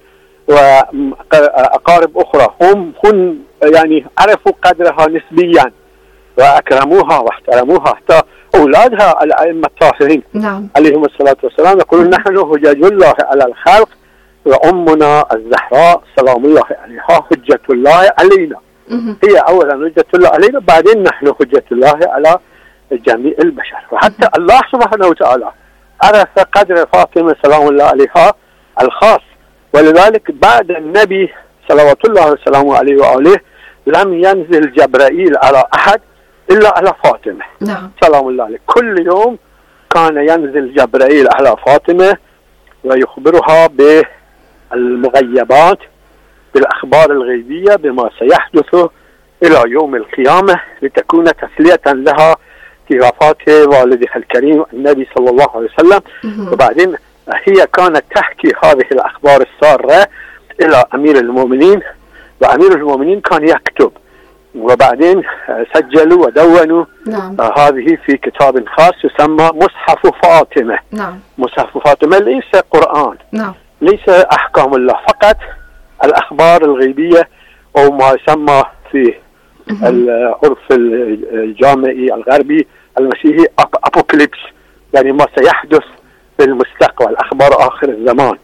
وأقارب أخرى. هم يعني عرفوا قدرها نسبيا وأكرموها واحترموها، حتى أولادها الأئمة الطاهرين عليهم الصلاة والسلام يقولون نحن حجج الله على الخلق وأمنا الزهراء سلام الله عليها حجة الله علينا. هي أولا حجة الله علينا، بعدين نحن حجة الله على جميع البشر. وحتى الله سبحانه وتعالى عرف قدر فاطمة سلام الله عليها الخاص، ولذلك بعد النبي صلوات الله وسلامه عليه وآله لم ينزل جبرائيل على أحد إلا على فاطمة سلام الله عليه. كل يوم كان ينزل جبرائيل على فاطمة ويخبرها بالمغيبات، بالأخبار الغيبية، بما سيحدث إلى يوم القيامة، لتكون تسلية لها في وفاة والدها الكريم النبي صلى الله عليه وسلم. وبعدين هي كانت تحكي هذه الأخبار السارة إلى أمير المؤمنين، وأمير المؤمنين كان يكتب، وبعدين سجلوا ودونوا هذه في كتاب خاص يسمى مصحف فاطمة. مصحف فاطمة ليس قرآن، ليس أحكام الله، فقط الأخبار الغيبية، أو ما يسمى في العرف الجامعي الغربي المسيحي أبوكاليبس، يعني ما سيحدث في المستقبل، أخبار آخر الزمان.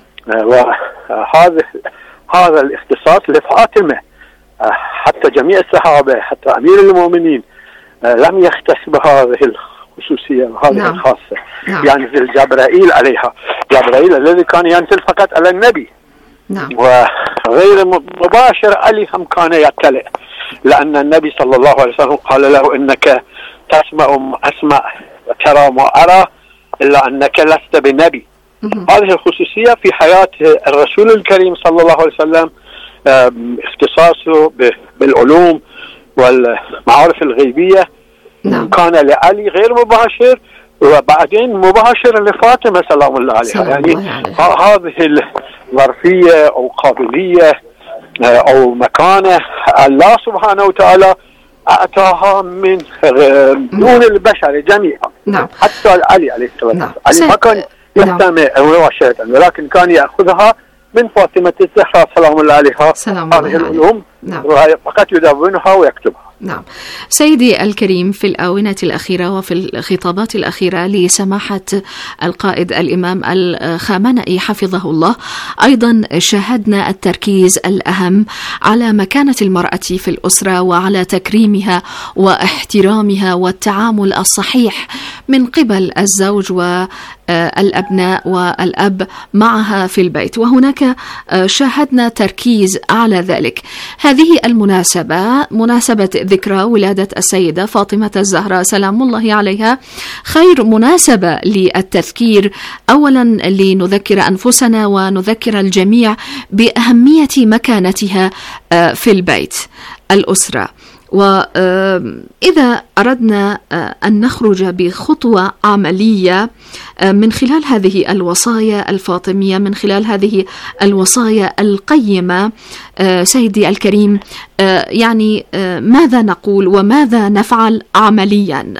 وهذا الاختصاص لفاطمة. حتى جميع الصحابة، حتى أمير المؤمنين لم يختص بهذه الخصوصية وهذه الخاصة. ينزل جبرائيل عليها، جبرائيل الذي كان ينزل فقط على النبي وغير مباشر عليهم كان يطلع، لأن النبي صلى الله عليه وسلم قال له إنك تسمع ما أسمع وترى ما أرى إلا أنك لست بنبي. هذه الخصوصية في حياة الرسول الكريم صلى الله عليه وسلم، اختصاصه بالعلوم والمعارف الغيبية كان لعلي غير مباشر، وبعدين مباشر لفاطمة سلام الله عليها. يعني هذه الظرفية أو قابلية أو مكانة الله سبحانه وتعالى أعطاها من دون البشر جميعا. حتى علي عليه الصلاة والسلام، علي ما كان يستمع مباشرة، ولكن كان يأخذها من فاطمة الزهراء سلام الله عليها هذه العلوم، فقط يدونها ويكتبها. نعم. سيدي الكريم، في الآونة الأخيرة وفي الخطابات الأخيرة لسماحة القائد الإمام الخامنئي حفظه الله، أيضا شاهدنا التركيز الأهم على مكانة المرأة في الأسرة وعلى تكريمها واحترامها والتعامل الصحيح من قبل الزوج والأبناء والأب معها في البيت، وهناك شاهدنا تركيز على ذلك. هذه هذه المناسبة، مناسبة ذكرى ولادة السيدة فاطمة الزهراء سلام الله عليها، خير مناسبة للتذكير، أولا لنذكر أنفسنا ونذكر الجميع بأهمية مكانتها في البيت، الأسرة. وإذا أردنا أن نخرج بخطوة عملية من خلال هذه الوصايا الفاطمية، من خلال هذه الوصايا القيمة، سيدي الكريم، يعني ماذا نقول وماذا نفعل عمليا؟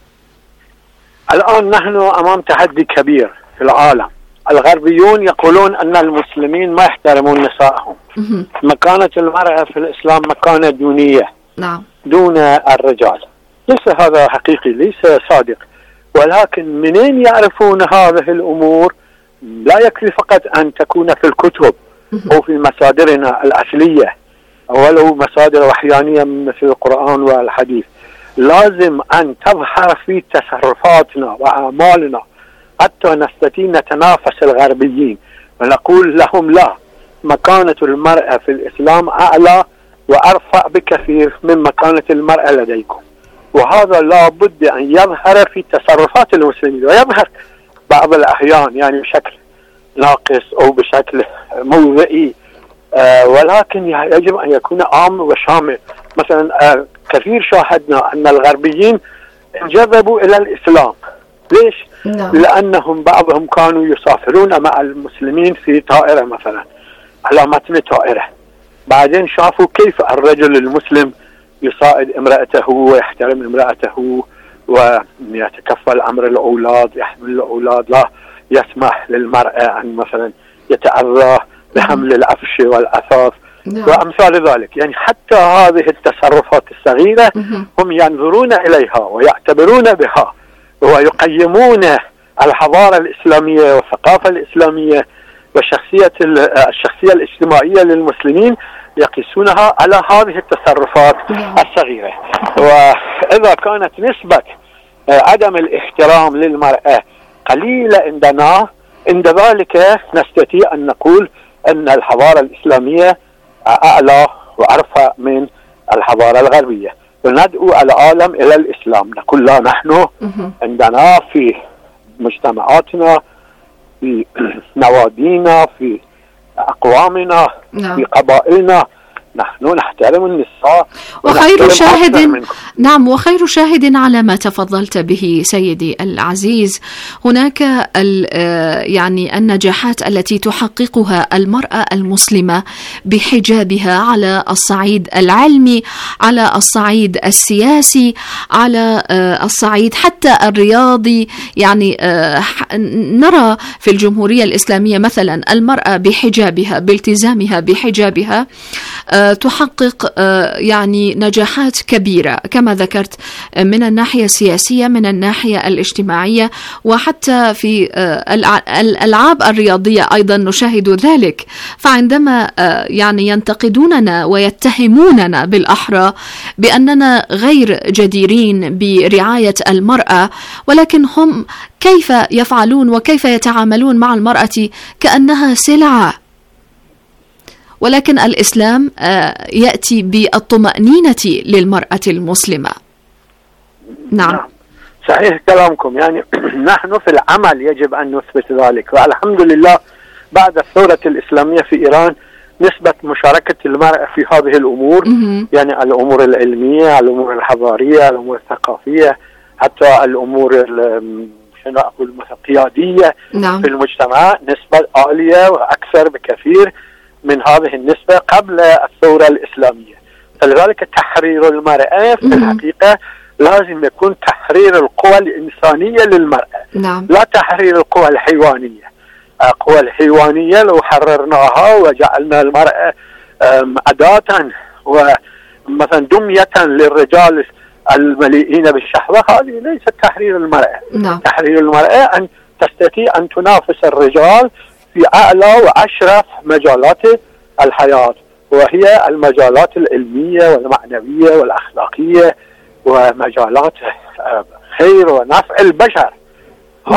الآن نحن أمام تحدي كبير في العالم. الغربيون يقولون أن المسلمين ما يحترمون نسائهم. مكانة المرأة في الإسلام مكانة دونية، نعم، دون الرجال. ليس هذا حقيقي، ليس صادق. ولكن منين يعرفون هذه الأمور؟ لا يكفي فقط أن تكون في الكتب أو في مصادرنا الأصلية ولو مصادر وحيانية مثل القرآن والحديث. لازم أن تظهر في تصرفاتنا وأعمالنا حتى نستطيع نتنافس الغربيين ونقول لهم لا، مكانة المرأة في الإسلام أعلى وأرفع بكثير من مكانة المرأة لديكم. وهذا لا بد أن يظهر في تصرفات المسلمين، ويظهر بعض الأحيان يعني بشكل ناقص أو بشكل موضعي، ولكن يجب أن يكون عام وشامل. مثلا كثير شاهدنا أن الغربيين انجذبوا إلى الإسلام. ليش؟ لأنهم بعضهم كانوا يسافرون مع المسلمين في طائرة مثلا، على متن طائرة، بعدين شافوا كيف الرجل المسلم يساعد امرأته ويحترم امرأته ويتكفل أمر الأولاد، يحمل الأولاد، لا يسمح للمرأة أن مثلا يتأذى بحمل العفش والأثاث وأمثال ذلك. يعني حتى هذه التصرفات الصغيرة هم ينظرون إليها ويعتبرون بها ويقيمون الحضارة الإسلامية والثقافة الإسلامية والشخصية الاجتماعية للمسلمين، يقيسونها على هذه التصرفات الصغيرة. وإذا كانت نسبة عدم الاحترام للمرأة قليلة عندنا، عند ذلك نستطيع أن نقول أن الحضارة الإسلامية أعلى وأرفع من الحضارة الغربية، وندعو العالم إلى الإسلام. نقول لا، نحن عندنا في مجتمعاتنا، في نوادينا، في أقوامنا، في قبائلنا، نحن نحترم النساء. وخير شاهد، نعم، وخير شاهد على ما تفضلت به سيدي العزيز، هناك يعني النجاحات التي تحققها المرأة المسلمة بحجابها على الصعيد العلمي، على الصعيد السياسي، على الصعيد حتى الرياضي. يعني نرى في الجمهورية الإسلامية مثلا المرأة بحجابها، بالتزامها بحجابها، تحقق يعني نجاحات كبيرة كما ذكرت، من الناحية السياسية، من الناحية الاجتماعية، وحتى في الألعاب الرياضية أيضا نشاهد ذلك. فعندما يعني ينتقدوننا ويتهموننا بالأحرى بأننا غير جديرين برعاية المرأة، ولكن هم كيف يفعلون وكيف يتعاملون مع المرأة كأنها سلعة؟ ولكن الإسلام يأتي بالطمأنينة للمرأة المسلمة. نعم، صحيح كلامكم. يعني نحن في العمل يجب أن نثبت ذلك. والحمد لله بعد الثورة الإسلامية في إيران نسبة مشاركة المرأة في هذه الأمور، يعني الأمور العلمية، الأمور الحضارية، الأمور الثقافية، حتى الأمور القيادية في المجتمع، نسبة عالية وأكثر بكثير من هذه النسبة قبل الثورة الإسلامية. فلذلك تحرير المرأة في الحقيقة لازم يكون تحرير القوى الإنسانية للمرأة، لا تحرير القوى الحيوانية. القوى الحيوانية لو حررناها وجعلنا المرأة أداة ومثلا دمية للرجال المليئين بالشهوة، هذه ليست تحرير المرأة. تحرير المرأة أن تستطيع أن تنافس الرجال في أعلى وأشرف مجالات الحياة، وهي المجالات العلمية والمعنوية والأخلاقية ومجالات خير ونفع البشر.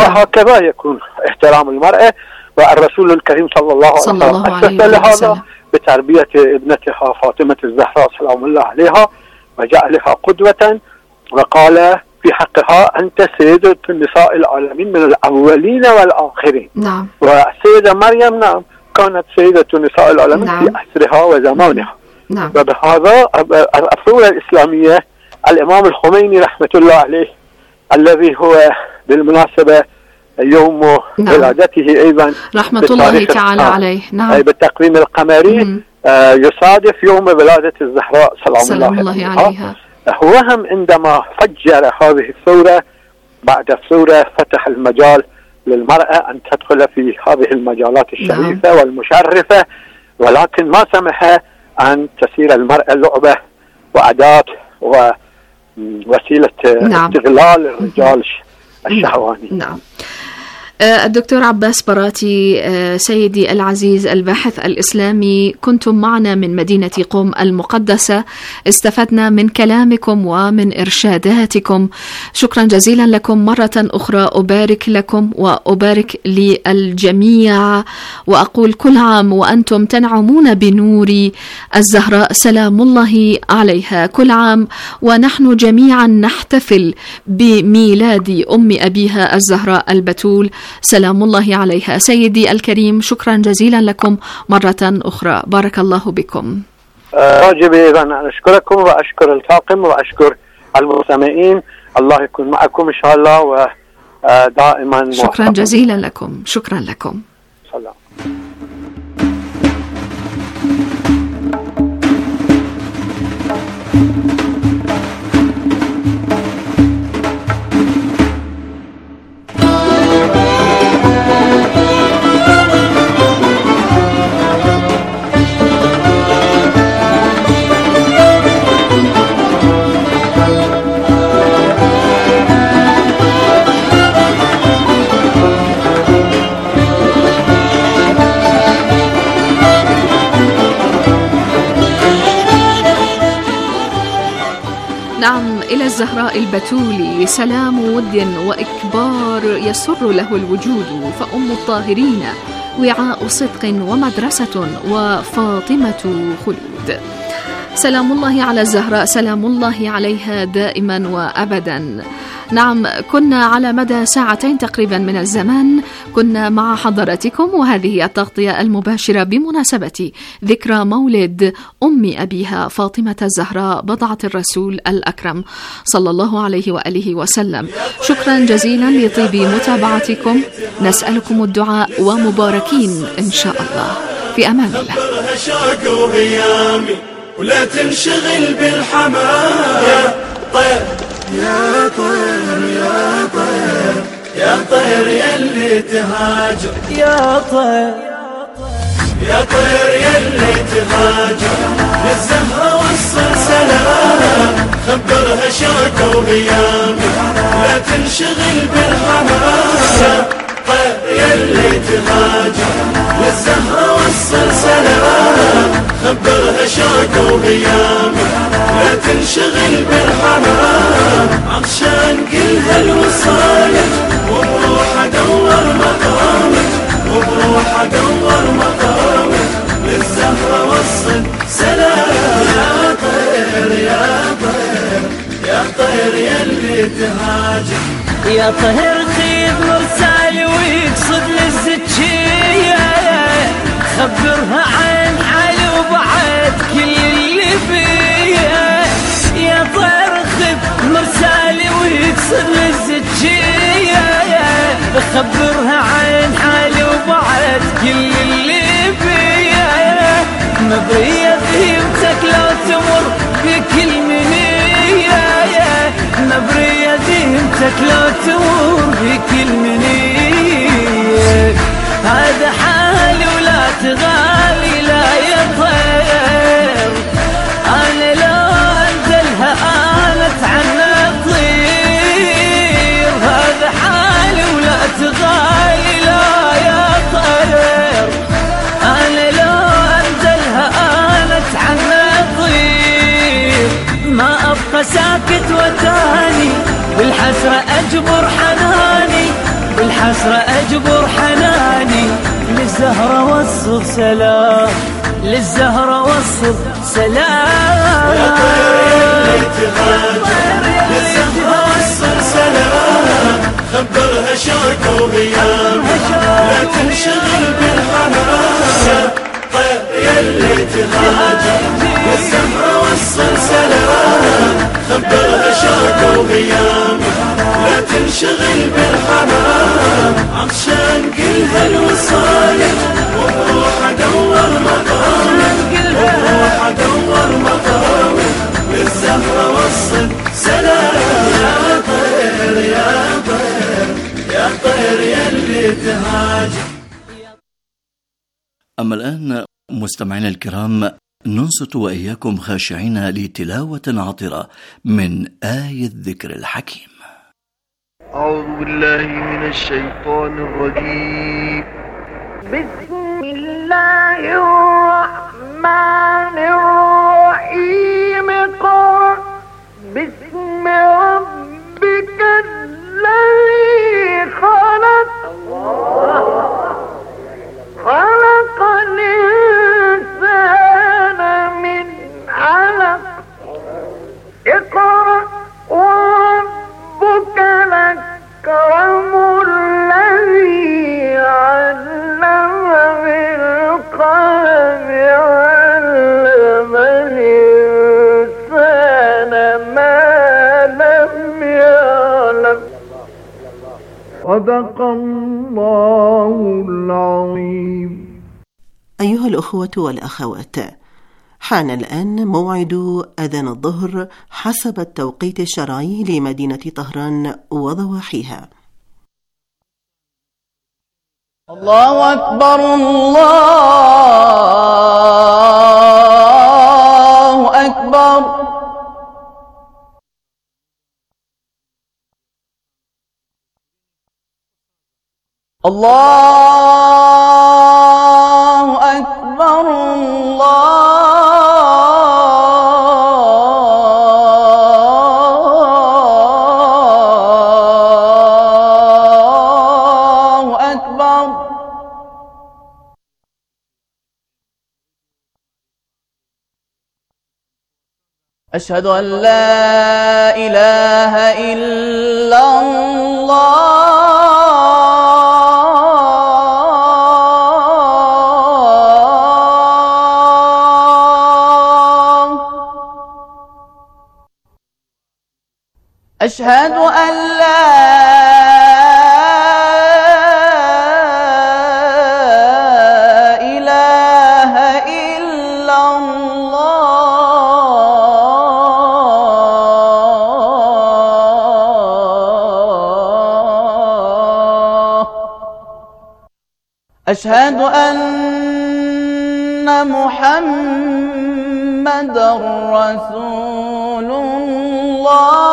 هكذا يكون احترام المرأة، والرسول الكريم صلى الله عليه وسلم أسس لهذا بتربية ابنتها فاطمة الزهراء سلام الله عليها وجعلها قدوة، وقال في حقها أنت سيدة نساء العالمين من الأولين والآخرين. نعم. والسيدة مريم نعم كانت سيدة نساء العالمين في عصرها وزمانها. نعم. وبهذا الثورة الإسلامية الإمام الخميني رحمة الله عليه الذي هو بالمناسبة يوم ولادته أيضا رحمة الله تعالى عليه. نعم. أي بالتقويم القمري يصادف يوم ولادة الزهراء سلام الله عليها. هو هم عندما فجر هذه الثورة بعد الثورة فتح المجال للمرأة أن تدخل في هذه المجالات الشريفة والمشرفة، ولكن ما سمح أن تسير المرأة لعبة وأداة ووسيلة استغلال الرجال الشهواني. نعم. الدكتور عباس براتي، سيدي العزيز الباحث الإسلامي، كنتم معنا من مدينة قم المقدسة، استفدنا من كلامكم ومن إرشاداتكم، شكرا جزيلا لكم مرة أخرى. أبارك لكم وأبارك للجميع وأقول كل عام وأنتم تنعمون بنور الزهراء سلام الله عليها، كل عام ونحن جميعا نحتفل بميلاد أم أبيها الزهراء البتول سلام الله عليها. سيدي الكريم، شكرا جزيلا لكم مرة أخرى، بارك الله بكم. واجبي أن أشكركم وأشكر الطاقم وأشكر المستمعين، الله يكون معكم إن شاء الله ودائما شكرا جزيلا لكم. شكرا لكم. سلام. نعم، إلى الزهراء البتول سلام ود وإكبار يسر له الوجود، فأم الطاهرين وعاء صدق ومدرسة وفاطمة خلود. سلام الله على الزهراء، سلام الله عليها دائما وأبدا. نعم، كنا على مدى ساعتين تقريبا من الزمان كنا مع حضراتكم، وهذه التغطية المباشرة بمناسبة ذكرى مولد أم أبيها فاطمة الزهراء بضعة الرسول الأكرم صلى الله عليه وآله وسلم. شكرا جزيلا لطيب متابعتكم، نسألكم الدعاء ومباركين إن شاء الله، في أمان الله. ولا تنشغل بالحمام يا طير يا طير يا طير يا طير يلي تهاجر يا طير يا طير يلي تهاجر للزهرة وصل سلام، خبرها شوق وغيامي لا تنشغل بالحمام يا طير يلي تهاجر للزهرة وصل سلام، خبرها شوق وغيامي لا تنشغل بالحمام، عطشان كلها الوصايا وبروح ادور مقامك وبروح ادور مقامك للزهرة وصل سلام يا طير يا طير يا طير يلي تهاجر يا طير خيب مرسال ويقصد للزكية، خبرها عن حالي وبعد كل اللي فيها، يا طير خيب مرسالي ويقصد للزكية، خبرها عن حالي وبعد كل اللي فيها، مبرية ذهبتك لو تمر بكل منية، مبرية ذهبتك لو تمر بكل منية، هذا حالي ولا تغالي لا يا طير، أنا لو أنزلها آلت عنا طير، هذا حالي ولا تغالي لا يا طير، أنا لو أنزلها آلت عنا طير، ما أبقى ساكت وتاني بالحسرة أجبر حناني، بالحسرة أجبر حناني للزهرة وصل سلام، للزهرة وصل سلام. يا طير يلي تهاجر للزهرة وصل سلام، خبرها شوقه وغيابه لا تنشغل بالحنان. طير يلي تهاجر للزهرة وصل سلام، خبرها شوقه وغيابه لا تنشغل بالحنان. عطشان كلها الوصايل وبروح ادور مطاوي، وبروح ادور مطاوي للزهرة وصل سلام. يا طير يا طير يا طير يلي تهاجر. أما الآن مستمعينا الكرام ننصت وإياكم خاشعين لتلاوة عطرة من آية الذكر الحكيم. أعوذ بالله من الشيطان الرجيم. بسم الله الرحمن الرحيم. قل بسم ربك الذي خلق الإنسان من علق. اقرأ وربك الأكرم الذي علم بالقلم علم الإنسان ما لم يعلم. صدق الله العظيم. أيها الأخوة والأخوات، حان الآن موعد أذان الظهر حسب التوقيت الشرعي لمدينة طهران وضواحيها. الله أكبر الله أكبر. الله أكبر الله أكبر. أشهد أن لا إله إلا الله. أشهد أن لا إله إلا الله. أشهد أن محمدًا رسول الله.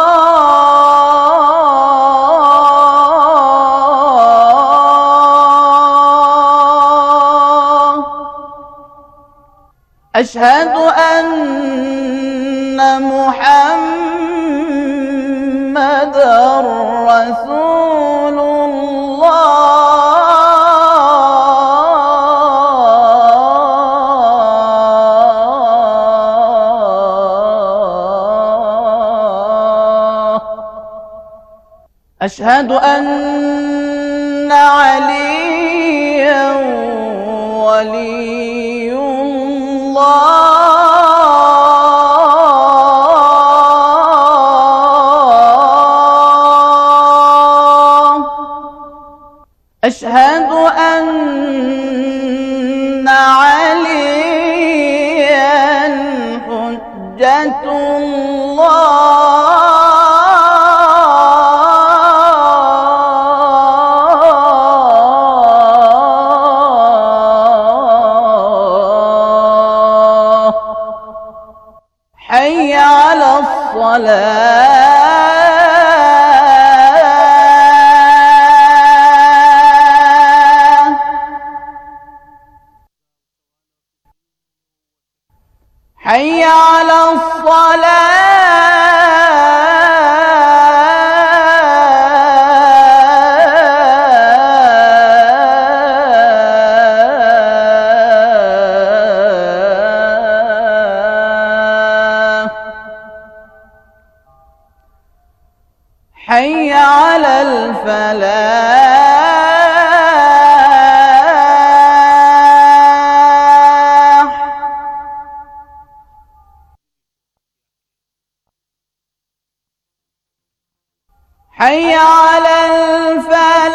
أشهد أن محمدًا رسول الله. أشهد أن عليًا ولي الله. أشهد أن عليًا حجة الله. حي على الصلاة. حي على الصلاة. حي على الفلاح حي على الفلاح